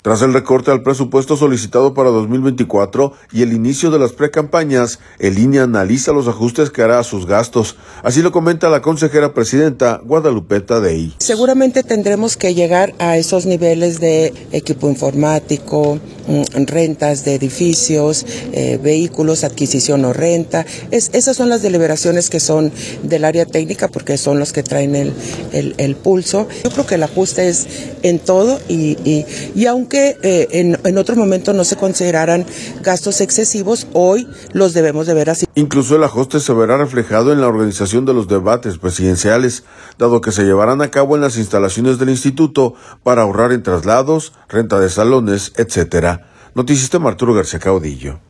Tras el recorte al presupuesto solicitado para 2024 y el inicio de las precampañas, el INE analiza los ajustes que hará a sus gastos. Así lo comenta la consejera presidenta Guadalupe Tadei. Seguramente tendremos que llegar a esos niveles de equipo informático, rentas de edificios, vehículos, adquisición o renta. Esas son las deliberaciones que son del área técnica porque son los que traen el pulso. Yo creo que el ajuste es en todo y aunque en otro momento no se consideraran gastos excesivos, hoy los debemos de ver así. Incluso el ajuste se verá reflejado en la organización de los debates presidenciales, dado que se llevarán a cabo en las instalaciones del instituto para ahorrar en traslados, renta de salones, etc. Noticista Arturo García Caudillo.